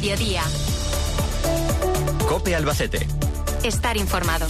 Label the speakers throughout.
Speaker 1: Mediodía.
Speaker 2: COPE Albacete.
Speaker 1: Estar informado.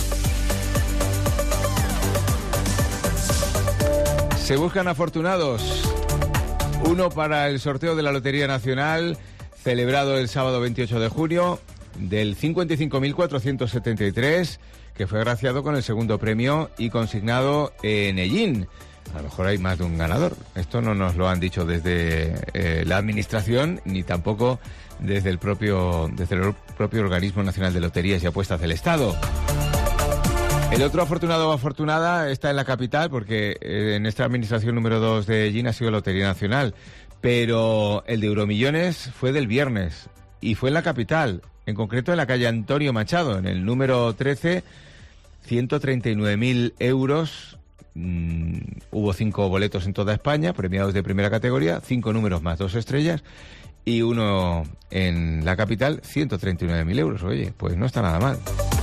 Speaker 3: Se buscan afortunados. Uno para el sorteo de la Lotería Nacional, celebrado el sábado 28 de junio, del 55.473, que fue agraciado con el segundo premio y consignado en Ellín. A lo mejor hay más de un ganador. Esto no nos lo han dicho desde la Administración, ni tampoco desde el propio Organismo Nacional de Loterías y Apuestas del Estado. El otro afortunado o afortunada está en la capital, porque en esta administración número 2 de Ellín ha sido Lotería Nacional, pero el de Euromillones fue del viernes y fue en la capital, en concreto en la calle Antonio Machado, en el número 13, 139.000 euros. Hubo 5 boletos en toda España, premiados de primera categoría, 5 números más 2 estrellas, y uno en la capital, 139.000 euros. Oye, pues no está nada mal.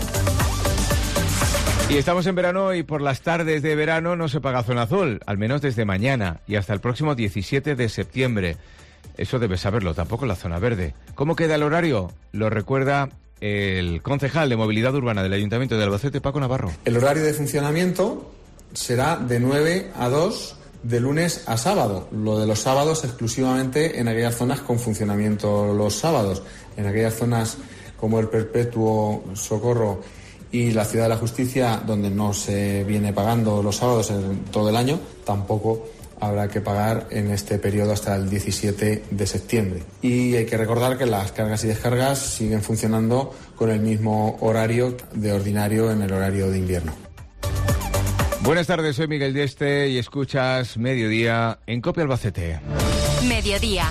Speaker 3: Y estamos en verano y por las tardes de verano no se paga zona azul, al menos desde mañana y hasta el próximo 17 de septiembre. Eso debes saberlo, tampoco la zona verde. ¿Cómo queda el horario? Lo recuerda el concejal de Movilidad Urbana del Ayuntamiento de Albacete, Paco Navarro.
Speaker 4: El horario de funcionamiento será de 9 a 2 de lunes a sábado. Lo de los sábados exclusivamente en aquellas zonas con funcionamiento los sábados. En aquellas zonas como el Perpetuo Socorro y la Ciudad de la Justicia, donde no se viene pagando los sábados en todo el año, tampoco habrá que pagar en este periodo hasta el 17 de septiembre. Y hay que recordar que las cargas y descargas siguen funcionando con el mismo horario de ordinario en el horario de invierno.
Speaker 3: Buenas tardes, soy Miguel Dieste y escuchas Mediodía en COPE Albacete.
Speaker 1: Mediodía.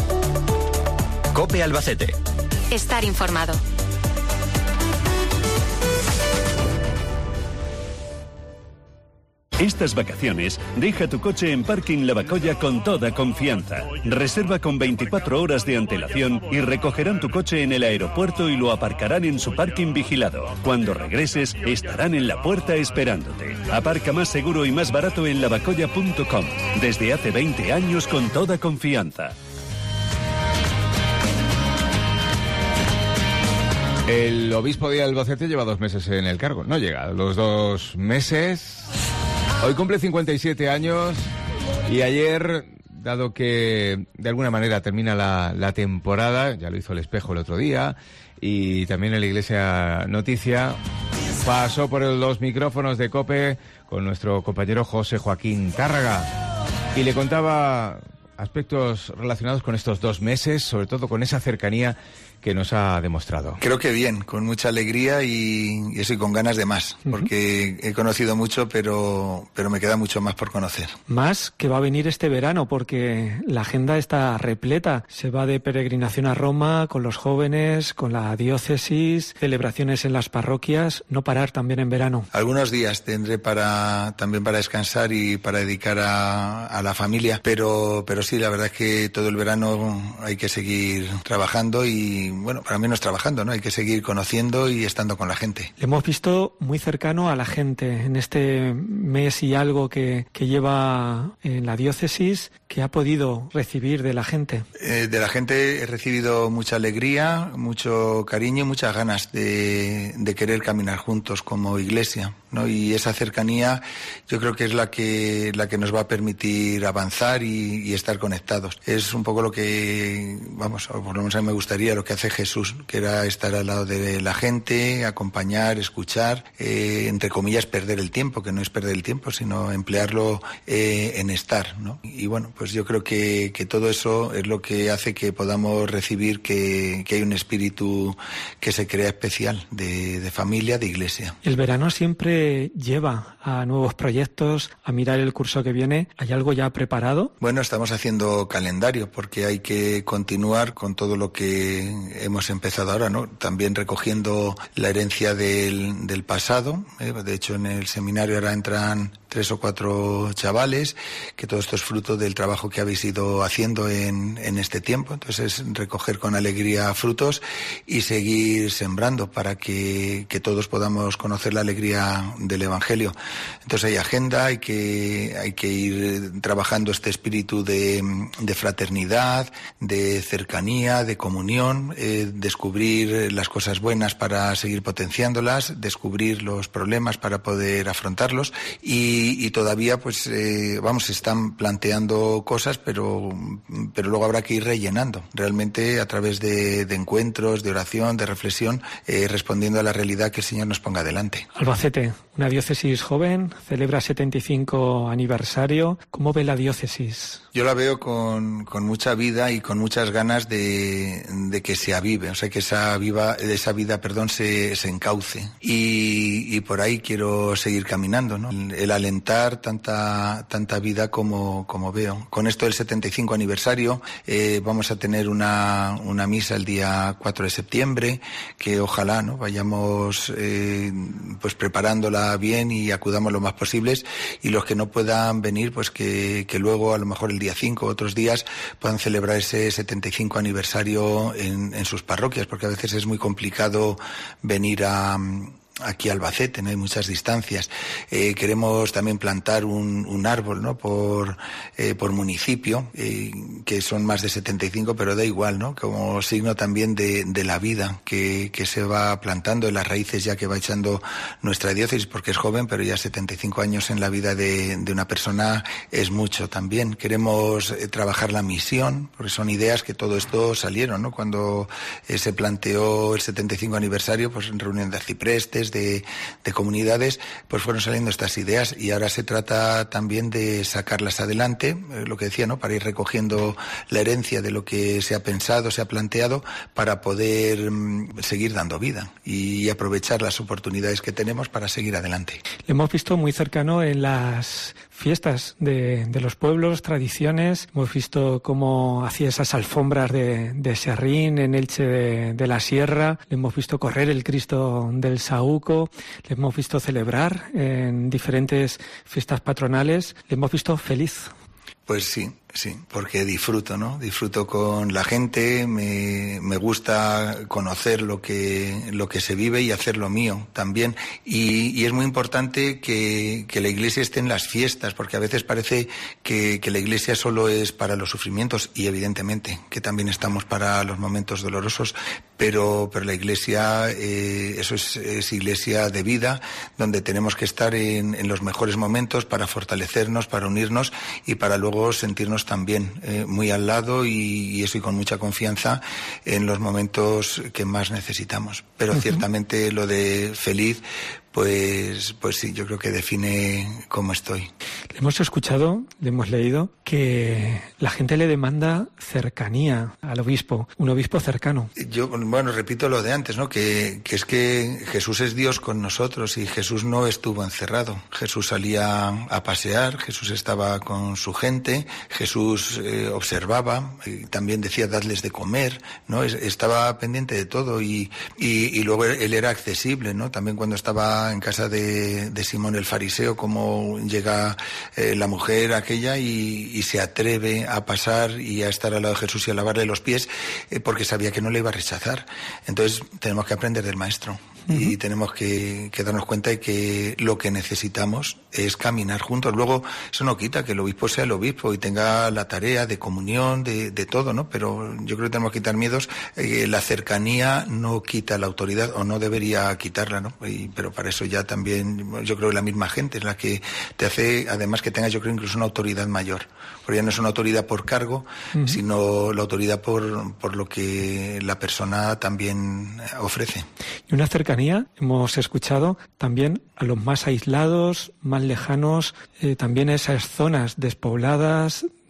Speaker 2: COPE Albacete.
Speaker 1: Estar informado.
Speaker 5: Estas vacaciones, deja tu coche en Parking Lavacolla con toda confianza. Reserva con 24 horas de antelación y recogerán tu coche en el aeropuerto y lo aparcarán en su parking vigilado. Cuando regreses, estarán en la puerta esperándote. Aparca más seguro y más barato en lavacolla.com. Desde hace 20 años con toda confianza.
Speaker 3: El obispo de Albacete lleva 2 meses en el cargo. No llega a los 2 meses. Hoy cumple 57 años y ayer, dado que de alguna manera termina la temporada, ya lo hizo El Espejo el otro día, y también en la Iglesia Noticia, pasó por los micrófonos de COPE con nuestro compañero José Joaquín Tárraga y le contaba aspectos relacionados con estos 2 meses, sobre todo con esa cercanía que nos ha demostrado.
Speaker 6: Creo que bien, con mucha alegría y eso, y con ganas de más, porque he conocido mucho, pero me queda mucho más por conocer.
Speaker 7: Más que va a venir este verano, porque la agenda está repleta. Se va de peregrinación a Roma con los jóvenes, con la diócesis, celebraciones en las parroquias, no parar también en verano.
Speaker 6: Algunos días tendré también para descansar y para dedicar a la familia, pero sí, la verdad es que todo el verano hay que seguir trabajando y, bueno, para menos trabajando, ¿no? Hay que seguir conociendo y estando con la gente.
Speaker 7: Le hemos visto muy cercano a la gente en este mes y algo que lleva en la diócesis. ¿Qué ha podido recibir de la gente?
Speaker 6: De la gente he recibido mucha alegría, mucho cariño y muchas ganas de querer caminar juntos como iglesia, ¿no? Y esa cercanía yo creo que es la que nos va a permitir avanzar y estar conectados. Es un poco lo que, vamos, por lo menos a mí me gustaría, lo que hace Jesús, que era estar al lado de la gente, acompañar, escuchar, entre comillas, perder el tiempo, que no es perder el tiempo, sino emplearlo en estar, ¿no? Y bueno, pues yo creo que todo eso es lo que hace que podamos recibir que hay un espíritu que se crea especial de familia, de iglesia.
Speaker 7: El verano siempre lleva a nuevos proyectos, a mirar el curso que viene. ¿Hay algo ya preparado?
Speaker 6: Bueno, estamos haciendo calendario porque hay que continuar con todo lo que hemos empezado ahora, ¿no? También recogiendo la herencia del pasado. De hecho, en el seminario ahora entran 3 o 4 chavales, que todo esto es fruto del trabajo que habéis ido haciendo en este tiempo. Entonces es recoger con alegría frutos y seguir sembrando para que todos podamos conocer la alegría del Evangelio. Entonces hay agenda, hay que ir trabajando este espíritu de fraternidad, de cercanía, de comunión, descubrir las cosas buenas para seguir potenciándolas, descubrir los problemas para poder afrontarlos y todavía pues se están planteando cosas, pero luego habrá que ir rellenando realmente a través de encuentros, de oración, de reflexión, respondiendo a la realidad que el Señor nos ponga delante.
Speaker 7: Albacete, una diócesis joven, celebra 75 aniversario. ¿Cómo ve la diócesis?
Speaker 6: Yo la veo con mucha vida y con muchas ganas de que se avive, o sea, que esa vida se encauce. Y por ahí quiero seguir caminando, ¿no? El alentar tanta vida como veo. Con esto del 75 aniversario vamos a tener una misa el día 4 de septiembre, que ojalá, ¿no?, vayamos pues preparándola bien y acudamos lo más posibles, y los que no puedan venir, pues que luego a lo mejor el día 5 otros días puedan celebrar ese 75 aniversario en sus parroquias, porque a veces es muy complicado venir aquí a Albacete, no hay muchas distancias. Queremos también plantar un árbol, ¿no?, por municipio, que son más de 75, pero da igual, ¿no?, como signo también de la vida que se va plantando, de las raíces ya que va echando nuestra diócesis, porque es joven, pero ya 75 años en la vida de una persona es mucho también. Queremos trabajar la misión, porque son ideas que todo esto salieron, ¿no?, cuando se planteó el 75 aniversario, pues en reunión de arciprestes, de comunidades, pues fueron saliendo estas ideas, y ahora se trata también de sacarlas adelante, lo que decía, ¿no?, para ir recogiendo la herencia de lo que se ha pensado, se ha planteado, para poder seguir dando vida y aprovechar las oportunidades que tenemos para seguir adelante.
Speaker 7: Le hemos visto muy cercano en las fiestas de los pueblos, tradiciones. Hemos visto cómo hacía esas alfombras de serrín en Elche de la Sierra. Le hemos visto correr el Cristo del Saúco. Le hemos visto celebrar en diferentes fiestas patronales. Le hemos visto feliz.
Speaker 6: Pues sí, porque disfruto, ¿no? Disfruto con la gente, me gusta conocer lo que se vive y hacerlo mío también. Y es muy importante que la Iglesia esté en las fiestas, porque a veces parece que la Iglesia solo es para los sufrimientos, y evidentemente que también estamos para los momentos dolorosos, pero la Iglesia, eso es Iglesia de vida, donde tenemos que estar en los mejores momentos para fortalecernos, para unirnos y para luego sentirnos también muy al lado y eso, y con mucha confianza en los momentos que más necesitamos. Pero ciertamente lo de feliz, pues sí, yo creo que define cómo estoy.
Speaker 7: Le hemos escuchado, le hemos leído que la gente le demanda cercanía al obispo, un obispo cercano.
Speaker 6: Yo, repito lo de antes, ¿no?, que es que Jesús es Dios con nosotros, y Jesús no estuvo encerrado. Jesús salía a pasear, Jesús estaba con su gente, Jesús observaba, y también decía dadles de comer, ¿no? Estaba pendiente de todo, y luego él era accesible, ¿no? También cuando estaba en casa de Simón el fariseo, como llega la mujer aquella y se atreve a pasar y a estar al lado de Jesús y a lavarle los pies, porque sabía que no le iba a rechazar. Entonces tenemos que aprender del Maestro. Y tenemos que darnos cuenta de que lo que necesitamos es caminar juntos. Luego, eso no quita que el obispo sea el obispo y tenga la tarea de comunión, de todo, ¿no? Pero yo creo que tenemos que quitar miedos. La cercanía no quita la autoridad, o no debería quitarla, ¿no? Pero para eso ya también, yo creo que la misma gente es la que te hace, además, que tengas, yo creo, incluso una autoridad mayor. Porque ya no es una autoridad por cargo, sino la autoridad por lo que la persona también ofrece.
Speaker 7: Y una cercanía, hemos escuchado también a los más aislados, más lejanos, también a esas zonas despobladas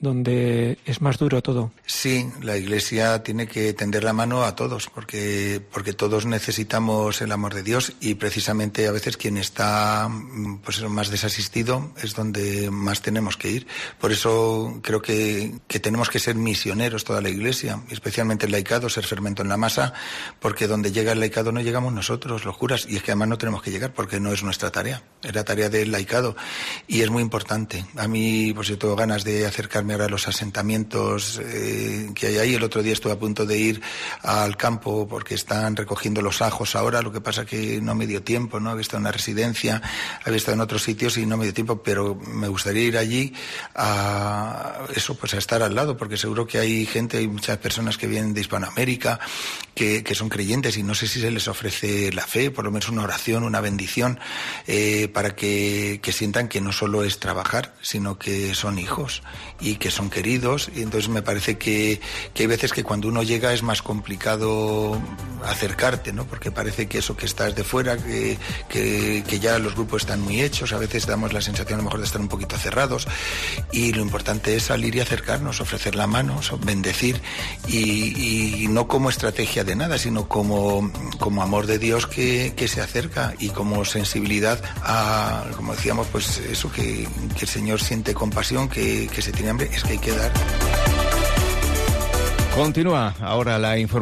Speaker 7: donde es más duro todo.
Speaker 6: Sí, la Iglesia tiene que tender la mano a todos, porque todos necesitamos el amor de Dios, y precisamente a veces quien está pues más desasistido es donde más tenemos que ir. Por eso creo que tenemos que ser misioneros toda la Iglesia, especialmente el laicado, ser fermento en la masa, porque donde llega el laicado no llegamos nosotros, los curas, y es que además no tenemos que llegar porque no es nuestra tarea, es la tarea del laicado, y es muy importante. A mí, pues yo tengo ganas de acercarme ahora a los asentamientos que hay ahí. El otro día estuve a punto de ir al campo porque están recogiendo los ajos ahora, lo que pasa que no me dio tiempo, ¿no? Había estado en una residencia, había estado en otros sitios y no me dio tiempo, pero me gustaría ir allí a eso, pues a estar al lado, porque seguro que hay gente, hay muchas personas que vienen de Hispanoamérica que son creyentes, y no sé si se les ofrece la fe, por lo menos una oración, una bendición, para que sientan que no solo es trabajar, sino que son hijos y que son queridos. Y entonces me parece que hay veces que cuando uno llega es más complicado acercarte, ¿no? Porque parece que eso, que estás de fuera, que ya los grupos están muy hechos, a veces damos la sensación a lo mejor de estar un poquito cerrados, y lo importante es salir y acercarnos, ofrecer la mano, bendecir, y no como estrategia de nada, sino como amor de Dios que se acerca, y como sensibilidad a, como decíamos, pues eso, que el Señor siente compasión, que se tiene hambre, es que hay que dar.
Speaker 3: Continúa ahora la información.